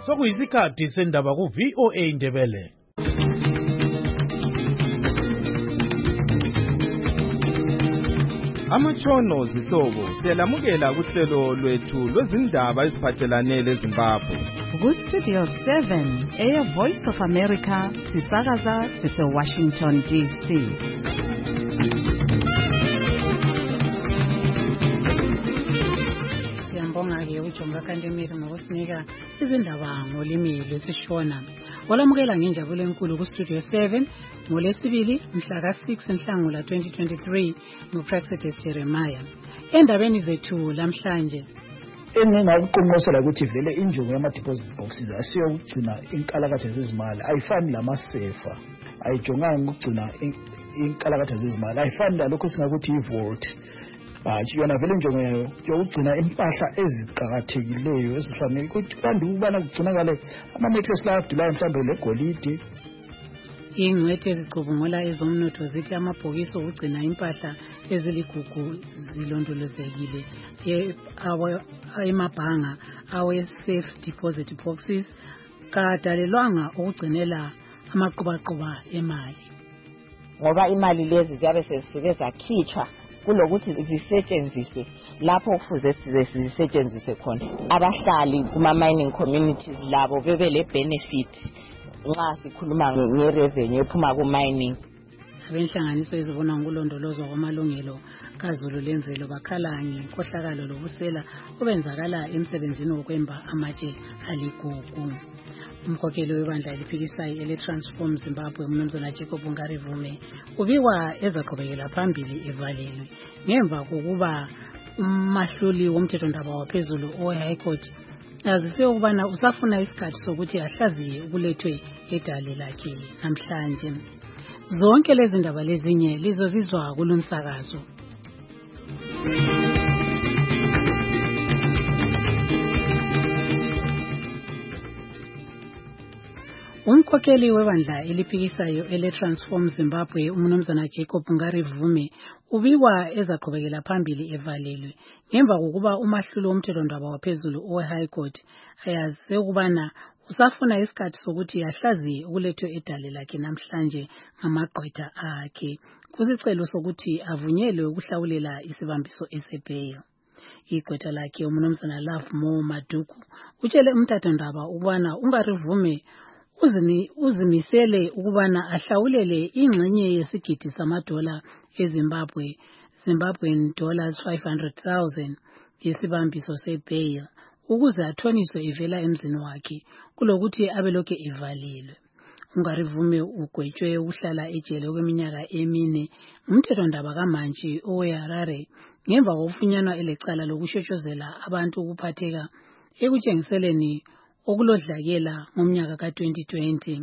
sokuyisikhathi sendaba ku-VOA Indebele. Amatshono zihlobo siyalamukela kuhlelo lwethu lwezindaba eziphathelane leZimbabwe. Ku-Studio 7 Air Voice of America sisakaza sise-Washington DC. Siyambonga-ke uJonga Kantemiri ngokusinika izindaba ngolimi lwesiShona. Walamukela ngenjabulo enkulu ku-Studio 7 ngoLwesibili mhla ka-6 Nhlangula 2023 nguPraxedes Jeremiah. Endabeni zethu lamhlanje engingakuqonqosela ukuthi vele injongo yama-deposit boxes asiyokugcina inkalakatha zezimali, ayifani lamasefa, ayijonganga ukugcina inkalakatha zezimali, ayifani lalokho esingakuthi i-vault. Yona vele injongo yayo yokugcina impahla eziqakathekileyo ezifanele ukuthi kanti ukubana kugcinakale ama-necklace la adulayo mhlawumbe legolide. Ingcwethe ezicubungula ezomnotho zithi amabhokisi okugcina impahla eziligugu zilondolozekile emabhanga awe-safe deposit boxes kadalelwanga ukugcinela amaqhubaquba emali, ngoba imali lezi ziyabe sezisuke zakhitshwa kulokuthi zisetshenziswe lapho kufuze zisetshenziswe khona. Abahlali kuma-mining communities labo bebe le-benefit nxa sikhuluma nge-revenue ephuma ku-mining. Abenhlanganiso ezibona ngokulondolozwa kwamalungelo kaZulu lemvelo bakhala ngenkohlakalo lobusela obenzakala emsebenzini wokwemba amatshe aligugu. Umkhokheli webandla eliphikisayo ele-Transform Zimbabwe uMnumzana Jacob Ngarivume ubikwa ezaqhubekela phambili evalelwe ngemva kokuba umahluli womthethondaba waphezulu owe-High Court azise ukubana usafuna isikhathi sokuthi ahlaziye ukulethwe edale lakhe namhlanje. Zonke lezi ndaba lezinye lizozizwa kulomsakazo. Umkhokheli webandla eliphikisayo ele-Transform Zimbabwe uMnumzana Jacob Ngarivume ubikwa ezaqhubekela phambili evalelwe ngemva kokuba umahlulo womthethondaba waphezulu owe-High Court ayazise ukubana usafuna isikhathi sokuthi ahlaziye ukulethwe edale lakhe namhlanje ngamagqwetha akhe kusicelo sokuthi avunyelwe ukuhlawulela isibambiso esebheya. Igqwetha lakhe uMnumzana Love Mo Maduku utshele umthethondaba ukubana uNgarivume uzimisele ukubana ahlawulele ingxenye yesigidi samadola Zimbabwean dollars 500,000 yesibambiso sebail ukuze athoniswe ivela emzini wakhe kulokuthi abelokhe evalelwe. uNgarivume ugwetshwe ukuhlala ejele okweminyaka 4 umthethondaba kaMantshi oweHarare ngemva kokufunyanwa elecala lokushotshozela abantu ukuphatheka ekutshengiseleni okulodlakela ngomnyaka ka-2020.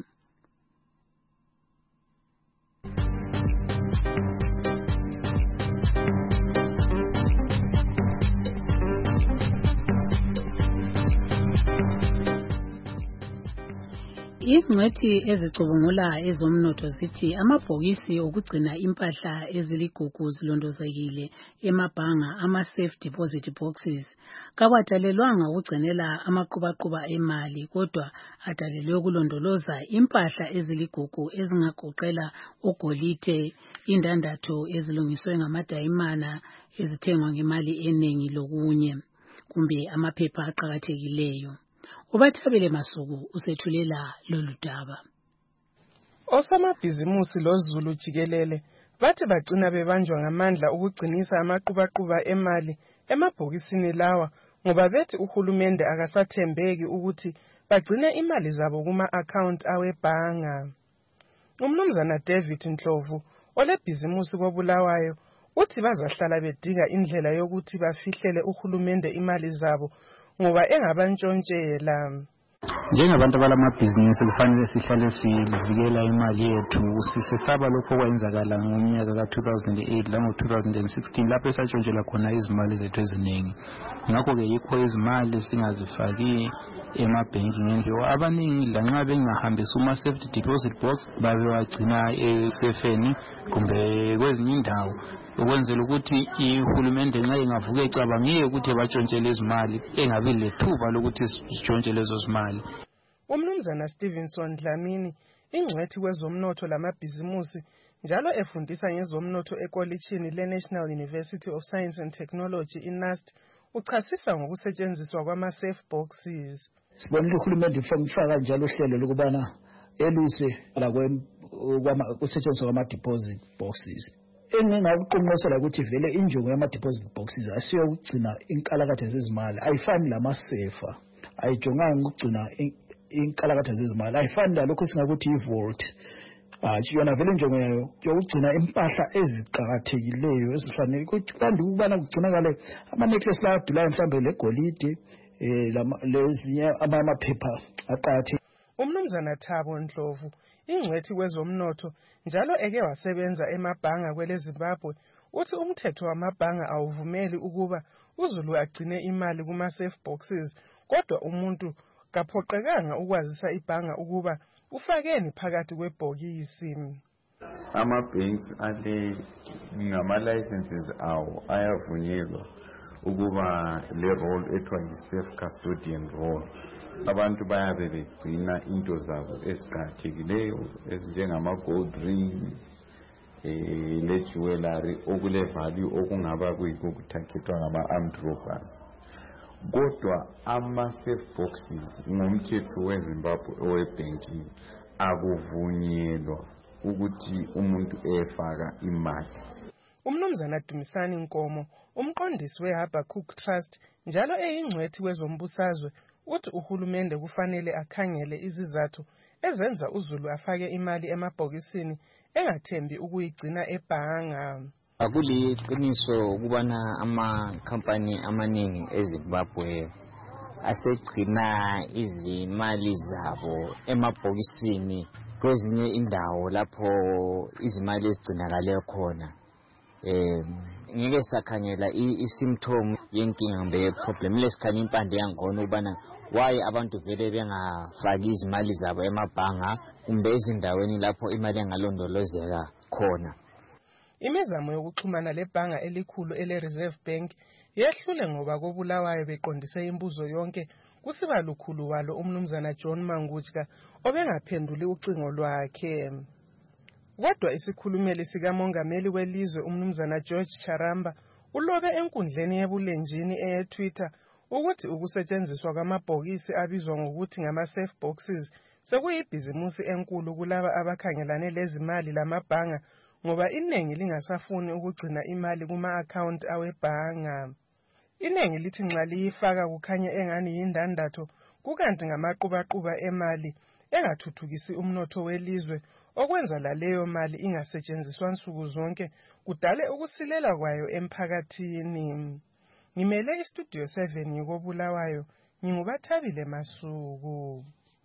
Ingcwethi ezicubungula ezomnotho zithi amabhokisi okugcina impahla eziligugu zilondozekile emabhanga ama-safe deposit boxes kawadalelwanga ukugcinela amaqhubaquba emali kodwa adalelwe ukulondoloza impahla eziligugu ezingagoqela ugolide, indandatho ezilungiswe ngamadayimana ezithengwa ngemali eningi lokunye kumbe amaphepha aqhakathekileyo. Ubathabele Masuku usethulela lolu daba. Osomabhizimusi loZulu jikelele bathi bagcina bebanjwa ngamandla ukugcinisa amaqhubaquba emali emabhokisini lawa ngoba bethi uhulumende akasathembeki ukuthi bagcine imali zabo kuma-account awebhanga. UMnumzana David Ndlovu olebhizimusi koBulawayo uthi bazahlala bedinga indlela yokuthi bafihlele uhulumende imali zabo ngoba engabantshontshela. Njengabantu abalamabhizinisi kufanele sihlale sivikela imali yethu, sisesaba lokho okwenzakala ngomnyaka ka-2008 lango-2016 lapho esatshontshelwa khona izimali zethu eziningi. Ngakho-ke yikho izimali singazifaki emabhenki ngendlela abaningi lanxa bengahambisa uma-safety deposit box babewagcina esefeni kumbe kwezinye indawo ukwenzela ukuthi ihulumende nxa ingavuka ecabangile ukuthi batshontshele izimali engabi lethuba lokuthi sitshontshe lezo zimali. Umnumzana Stevenson Dlamini, ingcwethi kwezomnotho lamabhizimusi, njalo efundisa ngezomnotho ekolitshini le-National University of Science and Technology i-NUST, uchasisa ngokusetshenziswa kwama-safe boxes. Sibonile uhulumende mfaka njalo uhlelo lokubana eluse la kusetshenziswa kwama-deposit boxes. Engingakuqonqosela ukuthi vele injongo yama-deposit boxes asiyokugcina inkalakatha zezimali, ayifani lamasefa, ayijonganga ukugcina inkalakatha zezimali, ayifani lalokho singakuthi i-vault. Yona vele injongo yayo yokugcina impahla eziqakathekileyo ezifanele kandi ukubana kugcinakale ama-necklace la adulayo mhlawumbe legolide lezinye amaphepha aqakathekile. Umnumzana Thabo Ndlovu, ingcwethi kwezomnotho, njalo eke wasebenza emabhanga kwele Zimbabwe, uthi umthetho wamabhanga awuvumeli ukuba uZulu agcine imali kuma-safe boxes, kodwa umuntu kaphoqekanga ukwazisa ibhanga ukuba ufakeni phakathi kwebhokisi. Ama-banks ale ngama-licenses awo ayavunyelwa ukuba le role ethiwa yi-safe custodian role. Abantu bayabe begcina into zabo eziqakathekileyo ezinjengama-gold rings, le-jewelry okule value okungaba kuyikukuthakhethwa ngama-armed robbers. Kodwa ama-safe boxes ngomthetho weZimbabwe owe-banking akuvunyelwa ukuthi umuntu efaka imali. Umnumzana Dumisani Nkomo, umqondisi we-Habakkuk Trust, njalo eyingcwethi kwezombusazwe, uthi uhulumende kufanele akhangele izizathu ezenza uZulu afake imali emabhokisini engathembi ukuyigcina ebhanga. Akuliqiniso ukubana amakhampani amaningi eZimbabwe asegcina izimali zabo emabhokisini kwezinye indawo lapho izimali ezigcinakale khona. Ngeke sakhangela i-symptom yenkinga kumbe ye-problem lesikhanya impande yangona ukubana why abantu vele bengafaki izimali zabo emabhanga kumbe ezindaweni lapho imali engalondolozeka khona. Imizamo yokuxhumana lebhanga elikhulu ele-Reserve Bank yehlule ngoba koBulawayo beqondise imbuzo yonke kusiba lukhulu walo umnumzana John Mangutshka obengaphenduli ucingo lwakhe. Kodwa isikhulumeli sikamongameli welizwe umnumzana George Charamba ulobe enkundleni yebulenjini eye-Twitter ukuthi ukusetshenziswa kwamabhokisi abizwa ngokuthi ngama-safe boxes sekuyibhizimusi enkulu kulaba abakhangelane lezimali lamabhanga ngoba iningi lingasafuni ukugcina imali kuma-akhawunti awebhanga. Iningi lithi nxa liyifaka kukhanya engani yindandatho, kukanti ngamaqubaqhuba emali engathuthukisi umnotho welizwe, okwenza laleyo mali ingasetshenziswa nsuku zonke kudale ukusilela kwayo emphakathini. Ngimele istudio 7 ngikoBulawayo, nginguBathabile Masuku.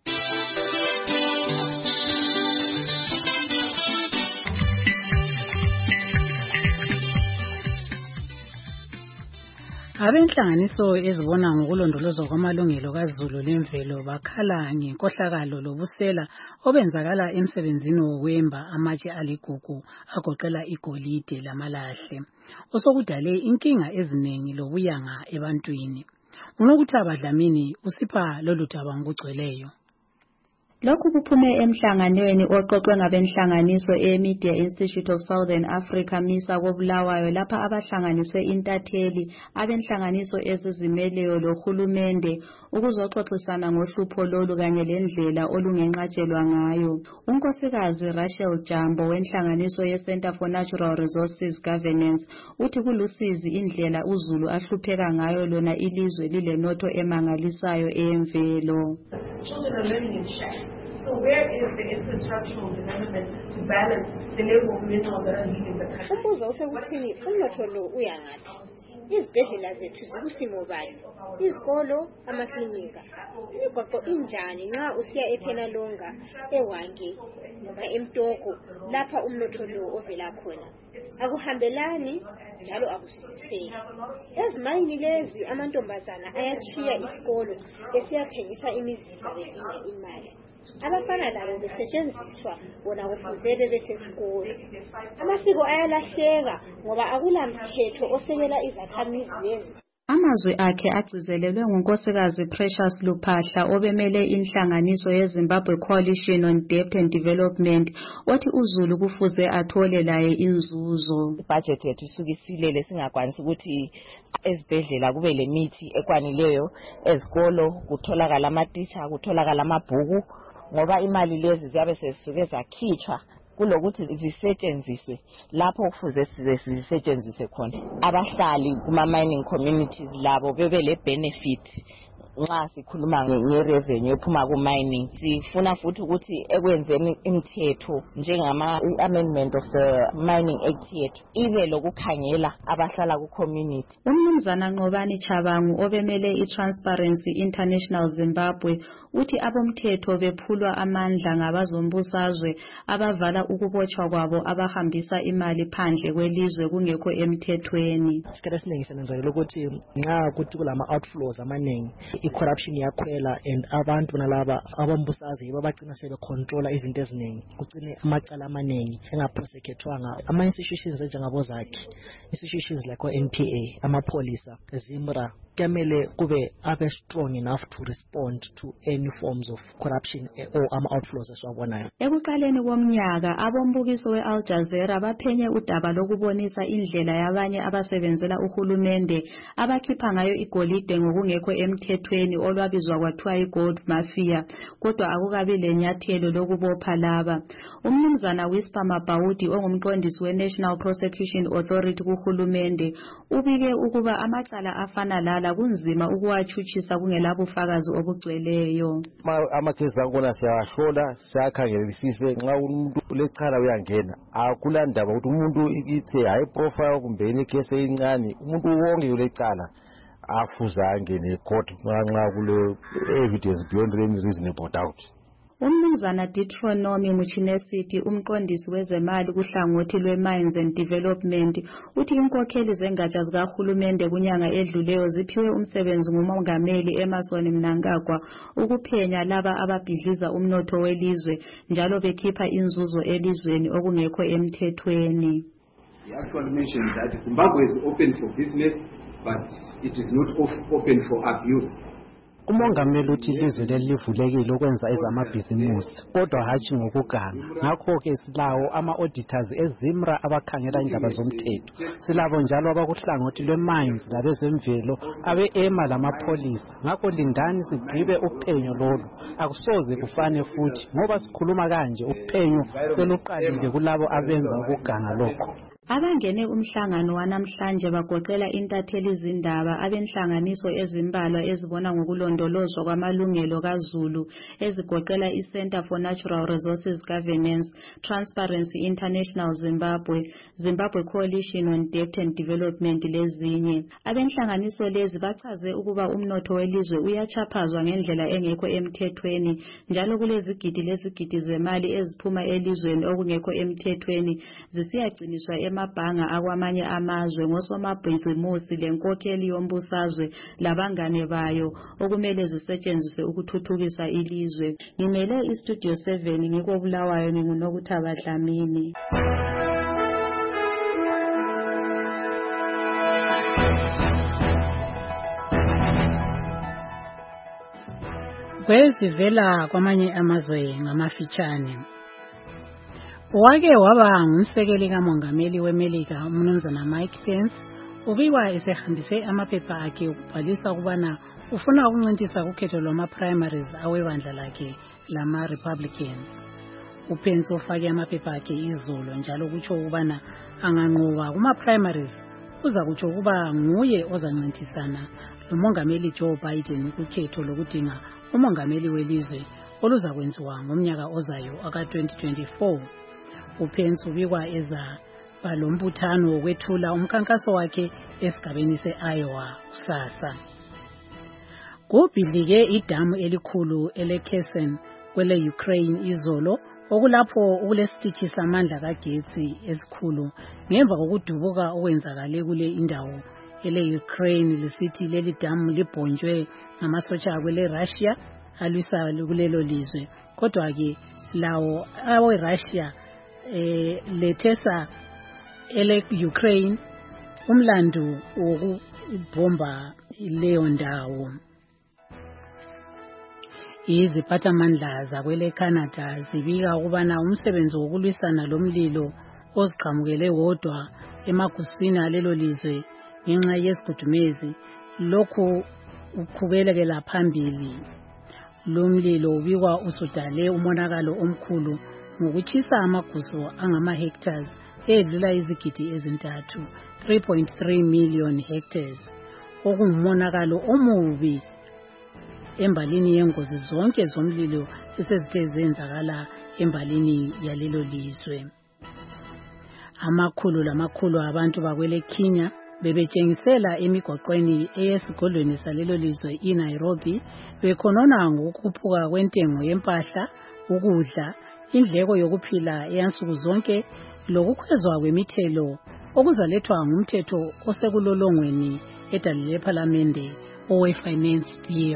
Abenhlanganiso ezibona ngokulondolozwa kwamalungelo kaZulu lemvelo bakhala ngenkohlakalo lobusela obenzakala emsebenzini wokwemba amatshe aligugu agoqela igolide lamalahle osokudale inkinga eziningi lobuyanga ebantwini. Unokuthaba Dlamini usipha lolu daba ngokugcweleyo. Lokhu kuphume emhlanganweni oqoqwe ngabenhlanganiso e-Media Institute of Southern Africa MISA koBulawayo lapha abahlanganiswe intatheli abenhlanganiso ezizimeleyo lohulumende ukuzoxoxisana ngohlupho lolu kanye lendlela olungenqatshelwa ngayo. Unkosikazi Rachel Jambo wenhlanganiso ye-Center for Natural Resources Governance uthi kulusizi indlela uZulu ahlupheka ngayo lona ilizwe lilenotho emangalisayo eyemvelo. Children are living in shacks. So where is the infrastructural development to balance the level of minerals that are leaving the country? Umbuzo usekuthini umnotho lo uyangaphi? Izibhedlela zethu zikusimo bani? Izikolo, amaklinika. Imigwaqo injani nxa usiya ePenalonga, eWange noma eMtoko lapha umnotho lo ovela khona? Akuhambelani njalo akusiseki. Ezimayini lezi amantombazana ayachiya isikolo esiyathengisa imizimba bedinga imali. Abafana labo besetshenziswa bona kufuze bebesesikolo. Amasiko ayalahleka ngoba akulamthetho osekela izakhamizi lezi. Amazwi akhe agcizelelwe ngunkosikazi Precious Luphahla obemele inhlanganiso yeZimbabwe Coalition on Debt and Development othi uZulu kufuze athole laye inzuzo. Ibudget yethu isukisilele singakwanisi ukuthi ezibhedlela kube lemithi ekwanileyo, ezikolo kutholakala amatitsha, kutholakala amabhuku, ngoba imali lezi ziyabe sezisuke zakhitshwa kulokuthi zisetshenziswe lapho kufuze zisetshenziswe khona. Abahlali kuma mining communities labo bebe le benefit nxa sikhuluma ngerevenue ephuma ku mining. Sifuna futhi ukuthi ekwenzeni imithetho njengama amendment of the mining act yethu ibe lokukhangela abahlala ku community. Umnumzana Nqobani Chabangu obemele iTransparency International Zimbabwe uthi abomthetho bephulwa amandla ngabazombusazwe abavala ukubotshwa kwabo abahambisa imali phandle kwelizwe kungekho emthethweni. Isikhathi esiningi senenzelwe ukuthi nxa kuthi kulama outflows amaningi i-corruption yakhwela and abantu nalaba abombusazwe yibo bagcina sebecontrola izinto eziningi, kugcine amacala amaningi engaprosecuthwanga. Ama-institutions enjengabozakhi, institutions like o-NPA, amapolisa, ZIMRA, kuyamele kube abe strong enough to respond to any forms of corruption or ama-outflows esiwabonayo. Ekuqaleni komnyaka abombukiso we-Al Jazeera baphenye udaba lokubonisa indlela yabanye abasebenzela uhulumende abakhipha ngayo igolide ngokungekho emthethweni olwabizwa kwathiwa i-gold mafia, kodwa akukabi lenyathelo lokubopha laba. Umnumzana Whisper Mabawudi ongumqondisi we-National Prosecution Authority kuhulumende ubike ukuba amacala afana lala kunzima ukuwachutshisa kungelabufakazi obugcweleyo. Amakhesi angona siyahlola siyakhangelisise nxa umuntu ulecala uyangena akulandaba ukuthi umuntu ithe high profile kumbe ikhesi encane umuntu wonke ulecala afuza angene court nxa kule evidence beyond any reasonable doubt. Umnumzana Deuteronomy Muchinesiphi umqondisi wezemali kuhlangothi lwe-Mines and Development uthi inkokheli zengatsha zikahulumende kunyanga edluleyo ziphiwe umsebenzi ngumongameli Emmerson Mnangagwa ukuphenya laba ababhidliza umnotho welizwe njalo bekhipha inzuzo elizweni okungekho emthethweni. He actually mentioned that Zimbabwe is open for business but it is not open for abuse. Umongameli uthi ilizwe lelivulekile ukwenza ezamabhizimusi kodwa hatshi ngokuganga. Ngakho-ke silawo ama-auditors eZIMRA abakhangela indaba zomthetho. Silabo njalo abakuhlangothi lwe-mines labezemvelo abe-EMA lamapolisa. Ngakho lindani sigqibe uphenyo lolu. Akusoze kufane futhi ngoba sikhuluma kanje uphenyo seluqalile kulabo abenza ukuganga lokho. Abangene umhlangano wanamhlanje bagoqela intatheli zindaba abenhlanganiso ezimbalwa ezibona ngokulondolozwa kwamalungelo kaZulu ezigoqela iCenter for Natural Resources Governance, Transparency International Zimbabwe, Zimbabwe Coalition on Debt and Development lezinye. Abenhlanganiso lezi bachaze ukuba umnotho welizwe uyachaphazwa ngendlela engekho emthethweni njalo kulezigidi lezigidi zemali eziphuma elizweni okungekho emthethweni zisiyagciniswa emabhanga akwamanye amazwe ngosomabhizimusi lenkokheli yombusazwe labangane bayo okumele zisetshenziswe ukuthuthukisa ilizwe. Ngimele iStudio 7 ngikobulawayo nginguNokuthaba Dlamini. Kwezivela kwamanye amazwe ngamafitshane. Wake waba ngumsekeli kamongameli weMelika umnumzana Mike Pence ubikwa esehambise amaphepha akhe ukubhalisa ukubana ufuna ukuncintisa ukhetho lwama-primaries awebandla lakhe lama-Republicans. UPence ufake amaphepha akhe izolo njalo kutsho ukubana anganqoba kuma-primaries kuza kutsho ukuba nguye ozancintisana lomongameli Joe Biden kukhetho lokudinga umongameli welizwe oluza kwenziwa ngomnyaka ozayo aka-2024. UPence ubikwa eza balombuthano wokwethula umkhankaso wakhe esigabeni se-Iowa kusasa. Kubhilike idamu elikhulu eleKherson kwele Ukraine izolo okulapho kulesitishi samandla kagetsi esikhulu ngemva kokudubuka okwenzakale kule indawo ele Ukraine lisithi leli damu libhonjwe ngamasotsha kwele Russia alwisa kulelo lizwe kodwa ke lawo awe Russia lethesa ele Ukraine umlandu ibhomba leyo ndawo. Iziphathamandla zakwele Canada zibika ukubana umsebenzi wokulwisana lomlilo oziqhamukele wodwa emaguswini alelo lizwe ngenxa yesigudumezi lokhu uqhubekela phambili. Lomlilo ubikwa usudale umonakalo omkhulu ngokutshisa amagusu angama-hectares edlula izigidi ezintathu 3.3 million hectares, okungumonakalo omubi embalini yengozi zonke zomlilo esezithe zenzakala embalini yalelo lizwe. Amakhulu lamakhulu abantu bakwele Kenya bebetshengisela emigoqweni eyesigodlweni salelo lizwe iNairobi bekhonona ngokukhuphuka kwentengo yempahla, ukudla, indleko yokuphila eyansuku zonke lokukhwezwa kwemithelo okuzalethwa ngumthetho osekulolongweni edale lephalamende owe-finance bill.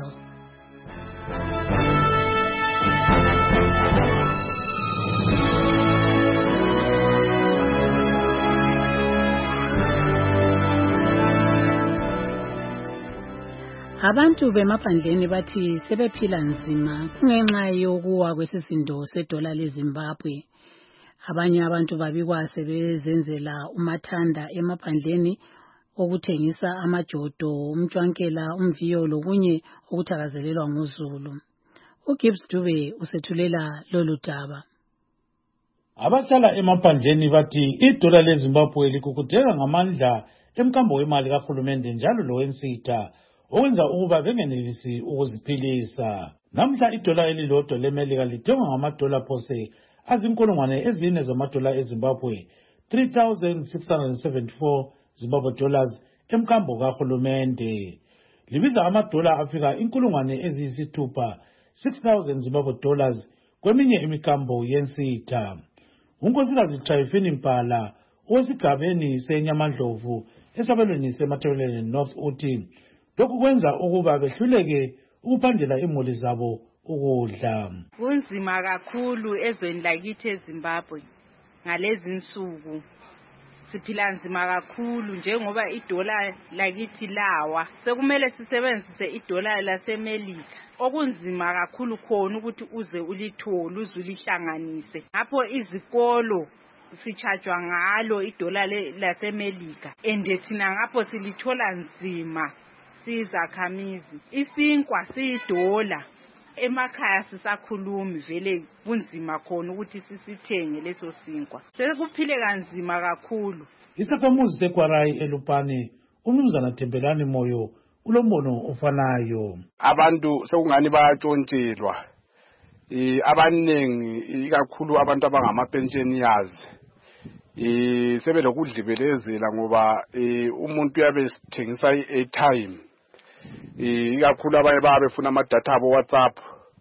Abantu bemaphandleni bathi sebephila nzima kungenxa yokuwa kwesisindo sedola leZimbabwe. Abanye abantu babikwa sebezenzela umathanda emaphandleni okuthengisa amajodo, umtshwankela, umviyo lokunye okuthakazelelwa nguzulu. uGibbs Dube usethulela lolu daba. Abahlala emaphandleni bathi idola leZimbabwe likukudeka ngamandla emkambo wemali kahulumende njalo lowensitha okwenza ukuba bengenelisi ukuziphilisa. Namhla idola elilodwa leMelika lidengwa ngamadola phose azinkulungwane ezine zamadola eZimbabwe 3,674 Zimbabwe dollars emkambo kahulumende. Libiza amadola afika inkulungwane eziyisithupha 6,000 Zimbabwe dollars kweminye imikambo yensitha. uNkosikazi Trifini Mpala owesigabeni seNyamandlovu esabelweni seMatabeleland North uthi lokhu kwenza ukuba behluleke ukuphandela imuli zabo ukudla. Kunzima kakhulu ezweni lakithi eZimbabwe ngalezi nsuku. Siphila nzima kakhulu njengoba idola lakithi lawa. Sekumele sisebenzise idola laseMelika. Okunzima kakhulu khona ukuthi uze ulithole uzulihlanganise. Ngapho izikolo sichajwa ngalo idola laseMelika. Ende thina ngapho silithola nzima sizakhamizi. Isinkwa siyidola. Emakhaya sisakhulumi vele kunzima khona ukuthi sisithenge leso sinkwa. Sekuphile kanzima kakhulu. Isakhamuzi seKwarai eLupane uMnumzana Thembelani Moyo ulombono ofanayo. Abantu sekungani bayatshontshelwa. Abanengi ikakhulu abantu abangamapensioners sebelokudlibelezela ngoba umuntu uyabe sithengisa i-airtime. Ikakhulu abaye bafuna ama-data abo WhatsApp.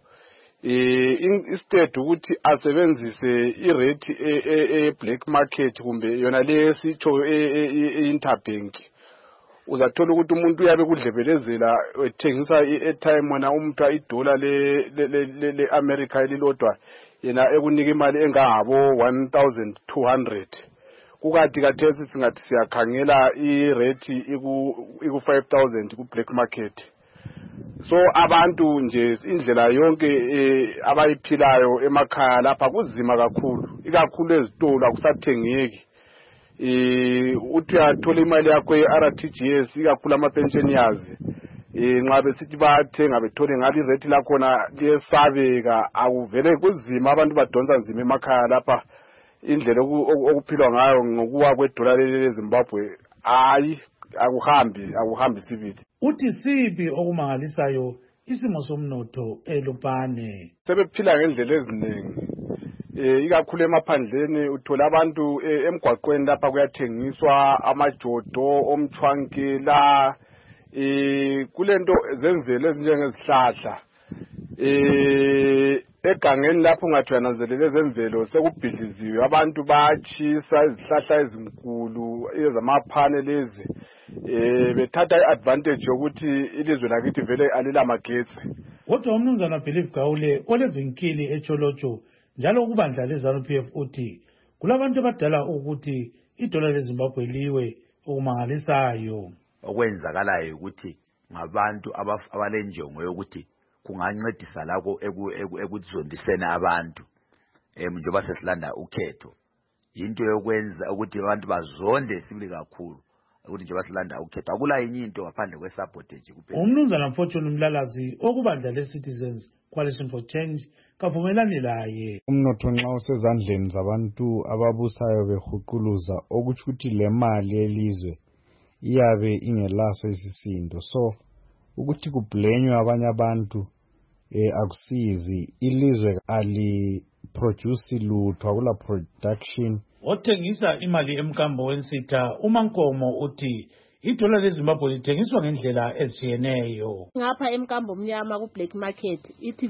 Instead ukuthi asebenzise irate e-black market kumbe yona lesitsho e-interbank. Uzathola ukuthi umuntu uyabe kudlebelezela ethengisa i-airtime wona umuntu idola le-America elilodwa yena ekunika imali engabo 1,200. Kukathi kathesi singathi siyakhangela irate iku 5,000 ku black market. So abantu nje indlela yonke abayiphilayo emakhaya lapha kuzima kakhulu, ikakhulu ezitolo akusathengeki. Uthi uyathola imali yakho ye-RTGS ikakhulu ama-pensioners nxa besithi bayathenga bethole ngalo irate lakhona liyesabeka, akuvele kuzima, abantu badonsa nzima emakhaya lapha. Indlela okuphilwa ngayo ngokuwa kwedola leZimbabwe akuhambi sibili. Uthi sibi okumangalisayo isimo somnotho eLupane. Sebephila ngendlela eziningi. Ikakhulu emaphandleni uthola abantu emgwaqweni lapha kuyathengiswa amajodo, omchwankela, kulento zemvelo ezinjengezihlahla. Egangeni lapho ungathi uyananzelela ezemvelo sekubhidliziwe, abantu bayatshisa izihlahla ezinkulu ezamaphane lezi. Bethatha i-advantage yokuthi ilizwe lakithi vele alilamagetsi. Kodwa uMnumzana Believe Gawule olevinkili eCholocho njalo ukubandla leZANU-PF uthi kulabantu abadala ukuthi idola leZimbabwe liwe okumangalisayo. okwenzakalayo ukuthi ngabantu abalenjongo yokuthi kungancedisa lako ekuzondiseni abantu njengoba sesilanda ukhetho into yokwenza ukuthi abantu bazonde sibili kakhulu ukuthi njengoba silanda ukhetho akula yinye into ngaphandle kwesabotage kuphela. Umnumzana Fortune Mlalazi okubandla le-Citizens Coalition for Change kavumelani laye. Umnotho nxa usezandleni zabantu ababusayo behuquluza okuthi ukuthi le mali yelizwe iyabe ingelaso isisindo, so ukuthi kublenywe abanye abantu akusizi, ilizwe aliproduce lutho, akula production. Othengisa imali emkambo wensitha uMankomo uthi idola leZimbabwe lithengiswa ngendlela ezitshiyeneyo. Ngapha emkambo mnyama ku black market ithi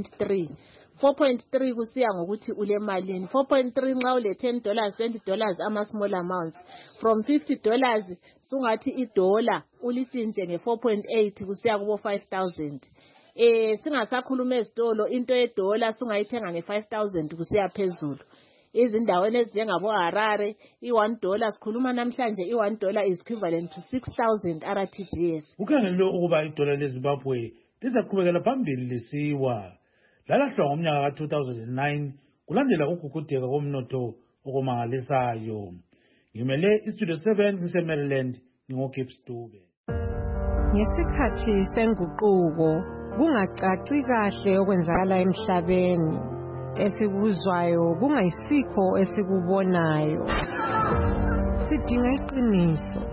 4.3 kusiya ngokuthi ule malini. 4.3 nxa ule $10 $20 ama small amounts, from $50 sungathi idola ulitshintshe nge 4.8 kusiya kubo 5,000. Singasakhuluma ezitolo into yedola sungayithenga nge 5,000 kusiya phezulu. Izindaweni ezinjengabo Harare $1 sikhuluma namhlanje $1 is equivalent to 6,000 RTGS. Kukhangelwe ukuba idola leZimbabwe lizaqhubekela phambili lisiwa. Lalahlwa ngomnyaka ka-2009 kulandela ukugugudeka komnotho okumangalisayo. Ngimele iStudio 7 ngise-Maryland ngingoGibbs Dube. Ngesikhathi senguquko kungacaci kahle okwenzakala emhlabeni. Esikuzwayo kungayisikho esikubonayo. Sidinga iqiniso.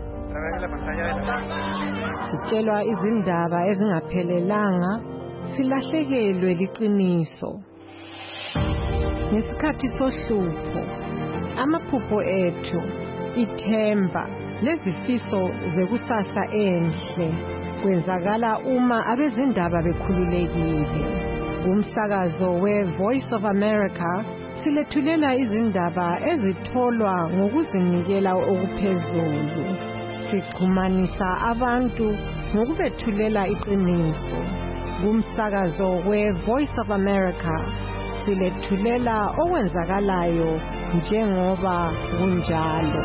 Sitshelwa izindaba ezingaphelelanga, silahlekelwe liqiniso. Ngesikhathi sohlupho, amaphupho ethu, ithemba, lezifiso zekusasa enhle kwenzakala uma abezindaba bekhululekile. Umsakazo we-Voice of America silethulela izindaba ezitholwa ngokuzinikela okuphezulu. Sixhumanisa abantu ngokubethulela iqiniso. Umsakazo we-Voice of America silethulela okwenzakalayo njengoba kunjalo.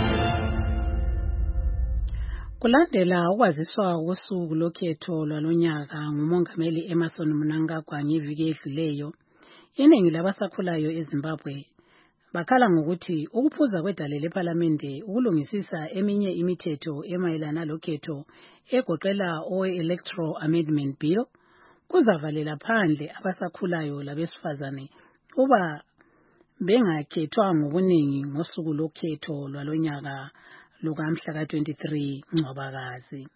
Kulandela ukwaziswa kosuku lokhetho lwalonyaka ngumongameli Emmerson Mnangagwa ngeviki edluleyo, iningi labasakhulayo eZimbabwe bakhala ngokuthi ukuphuza kwedale lePhalamende ukulungisisa eminye imithetho emayelana lokhetho egoqela owe-Electoral Amendment Bill kuzavalela phandle abasakhulayo labesifazane uba bengakhethwa ngobuningi ngosuku lokhetho lwalonyaka lukamhla ka-23 Ncwabakazi.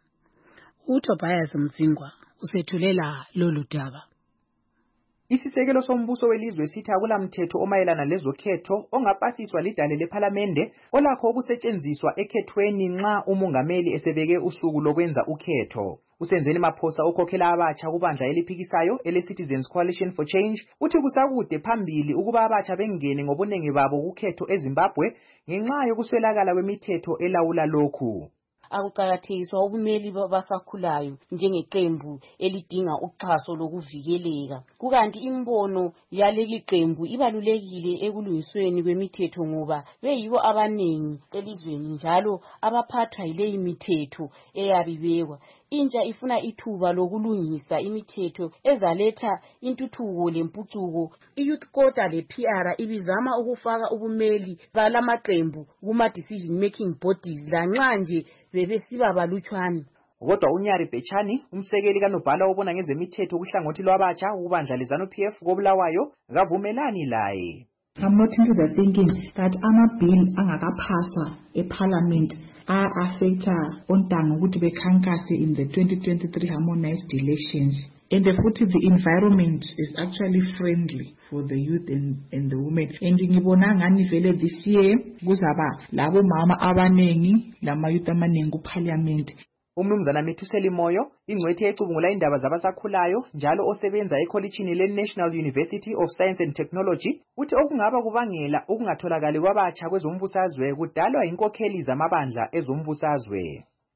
uTobias Mzingwa usethulela lolu daba. Isisekelo sombuso welizwe sithi akulamthetho omayelana lezokhetho ongapasiswa lidale lePhalamende olakho ukusetshenziswa ekhethweni nxa umongameli esebeke usuku lokwenza ukhetho. Usenzeni Maphosa okhokhela abatsha kubandla eliphikisayo ele-Citizens Coalition for Change uthi kusakude phambili ukuba abatsha bengene ngobunengi babo kukhetho eZimbabwe ngenxa yokuswelakala kwemithetho elawula lokhu. Akuqakathekiswa ubumeli babasakhulayo njengeqembu elidinga uxhaso lokuvikeleka. Kukanti imbono yaleli qembu ibalulekile ekulungisweni kwemithetho ngoba beyibo abanengi elizweni njalo abaphathwa yileyi mithetho eyabibekwa. Intsha ifuna ithuba lokulungisa imithetho ezaletha intuthuko lempucuko. iYouth Kota le-PR ibizama ukufaka ubumeli balamaqembu kuma-decision making bodies lanxa nje bebesiba balutshwane. Kodwa uNyari Bechani, umsekeli kaNobhala obona ngezemithetho kuhlangothi lwabatsha ukubandla leZANU-PF koBulawayo, kavumelani laye. I'm not into the thinking that ama-bill angakaphaswa eParliament affecta ontanga ukuthi bekhankase in the 2023 harmonized elections. And futhi the environment is actually friendly for the youth and the women. And ngibona ngani vele this year kuzaba labo mama abanengi lama youth amaningi kuParliament. Umnumzana Methuseli Moyo, ingcwethi ecubungula indaba zabasakhulayo njalo osebenza ekholitshini le-National University of Science and Technology, uthi okungaba kubangela ukungatholakali kwabatsha kwezombusazwe kudalwa inkokheli zamabandla ezombusazwe.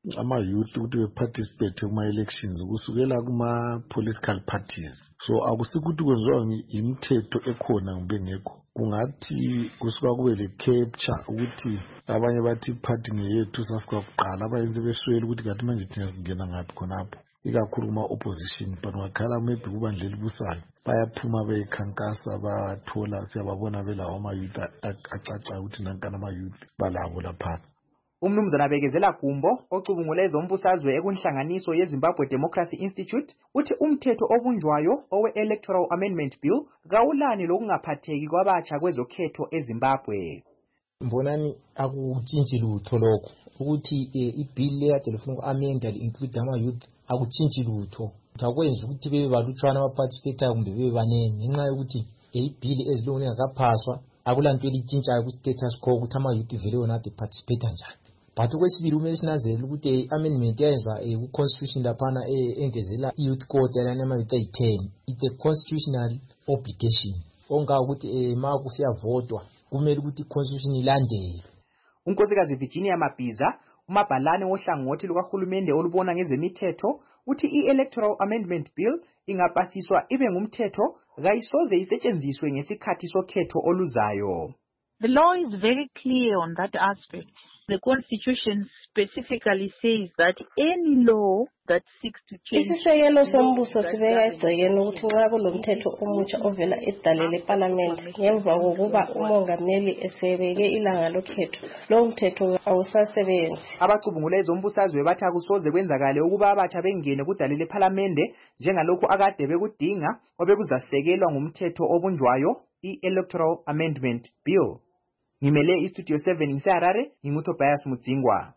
ama-youth ukuthi be-participate kuma-elections kusukela kuma-political parties. So akusikuthi kwenziwa imithetho ekhona kumbe ngekho. Kungathi kusuka kube le-capture ukuthi abanye bathi iphathi ngeyethu safika kuqala, abanye sebeswele ukuthi kanti manje thina singena ngaphi khonapho. Ikakhulu kuma-opposition, but wakhala maybe kubandla elibusayo bayaphuma bekhankasa bathola, siyababona belawo ama-youth acacayo ukuthi nankana ama-youth balabo laphana. Umnumzana Bekezela Gumbo ocubungule ezombusazwe ekunhlanganiso yeZimbabwe Democracy Institute uthi umthetho obunjwayo owe-Electoral Amendment Bill kawulani lokungaphatheki kwabatsha kwezokhetho eZimbabwe. Mbonani akutshintshi lutho lokho ukuthi ibill lekade lifuna uku-amenda include ama-youth akutshintshi lutho. Akwenzi ukuthi bebe balutshwana abaparticipatayo kumbe bebe banengi ngenxa yokuthi ibill ezilungile ingakaphaswa akulanto elitshintshayo ku-status quo ukuthi ama-youth vele wona ade participate njani. But okwesibili kumele sinazele ukuthi i-amendment yayenzwa ku-constitution laphana engezela i-youth code yalani ama-youth ayi-10. It's a constitutional obligation. Onga ukuthi ma kusiyavotwa kumele ukuthi i-constitution ilandelwe. Unkosikazi Virginia Mabhiza, umabhalane wohlangothi lukahulumende olubona ngezemithetho, uthi i-Electoral Amendment Bill ingapasiswa ibe ngumthetho kayisoze isetshenziswe ngesikhathi sokhetho oluzayo. The law is very clear on that aspect. The Constitution specifically says that any law that seeks to change... Isisekelo sombuso sibeka egcekeni ukuthi nxa kulomthetho omutsha ovela edale leParliament ngemva kokuba umongameli esebeke ilanga lokhetho, lowo mthetho awusasebenzi. Abacubungule ezombusazwe bathi akusoze kwenzakale ukuba abatsha bengene kudale leParliament njengalokhu akade bekudinga obekuzasekelwa ngumthetho obunjwayo i-Electoral Amendment Bill. Ngimele iStudio 7 ngiseHarare, nginguTobias Mudzingwa.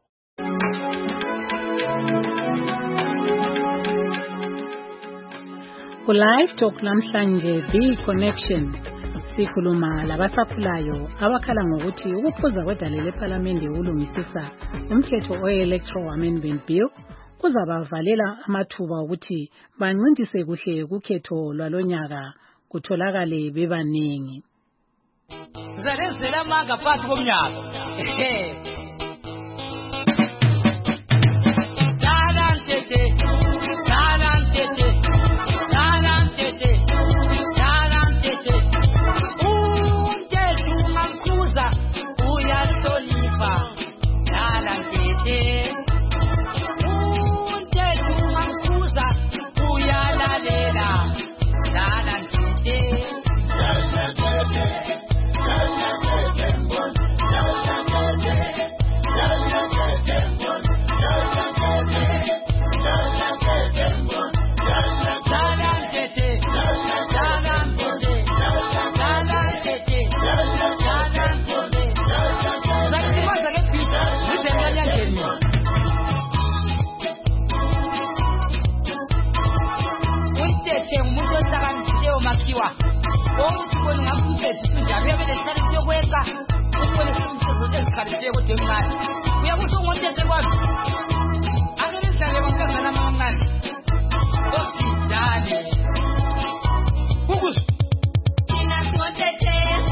Live Talk namhlanje The Connection sikhuluma labasakhulayo abakhala ngokuthi ukuphuza kwedale leParliament ulungisisa umthetho we-Electoral Amendment Bill kuzabavalela amathuba ukuthi bancindise kuhle kukhetho lwalonyaka kutholakale bebaningi. Zalezela manga phakathi komnyaka. Umthetho ungamkhuza uyahlonipha. Umthetho ungamkhuza uyalalela. Makiwa onke bona ngakuthethe kunjalo yabe lesithathu yokwenza ukubona isinto ezikhalise kodemncane uyakuthi ungonthethe kwazi akelizale bankazana amancane osidane ukuze thina singothethe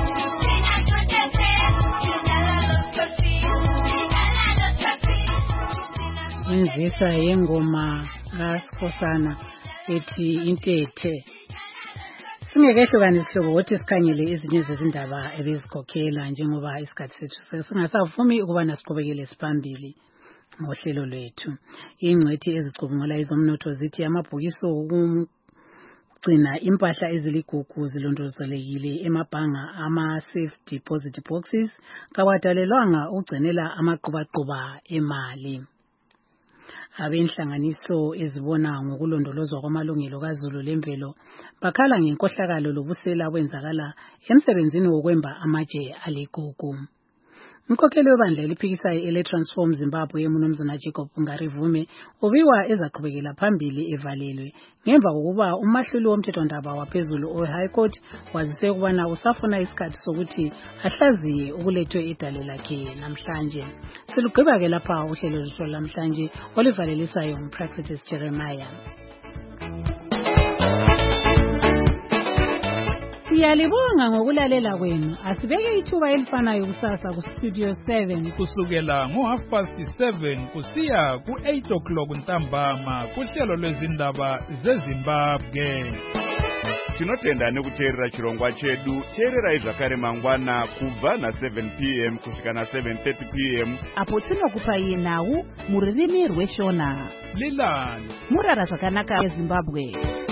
Inzisa yengoma kaSkhosana ethi intethe. Singekehlukanisa isihlobo ukuthi sikhangele ezinye zezindaba ebezikhokhela njengoba isikhathi sethu singasavumi ukuba nasiqhubekele siphambili ngohlelo lwethu. Ingcwethi ezicubungula izomnotho zithi amabhukiso okugcina impahla eziligugu zilondolozelekile emabhanga ama-safe deposit boxes kawadalelwanga ukugcinela amaqhubaquba emali. Abenhlanganiso ezibona ngokulondolozwa kwamalungelo kaZulu lemvelo bakhala ngenkohlakalo lobusela wenzakala emsebenzini wokwemba amatshe aligugu. Umkhokheli webandla eliphikisayo ele-Transform Zimbabwe uMnumzana Jacob Ngarivume ubikwa ezaqhubekela phambili evalelwe ngemva kokuba umahluli womthethwandaba waphezulu o-High Court wazise ukubana usafuna isikhathi sokuthi ahlaziye ukulethwe idale lakhe namhlanje. Silugqiba-ke lapha uhlelo lwethu namhlanje olivalelisayo nguPractice Jeremiah. Siyalibonga ngokulalela kwenu. Asibeke ithuba elifanayo kusasa ku Studio 7 kusukela ngo7:30 kusiya ku8 ntambama kuhlelo lwezindaba zeZimbabwe. Tinotenda nekuteerera chirongwa chedu. Teererai zvakare mangwana kubva na7 p.m. kusvika na7:30 p.m. apo tinokupai nhau muririmi rweshona. Lilani murara zvakanaka yeZimbabwe.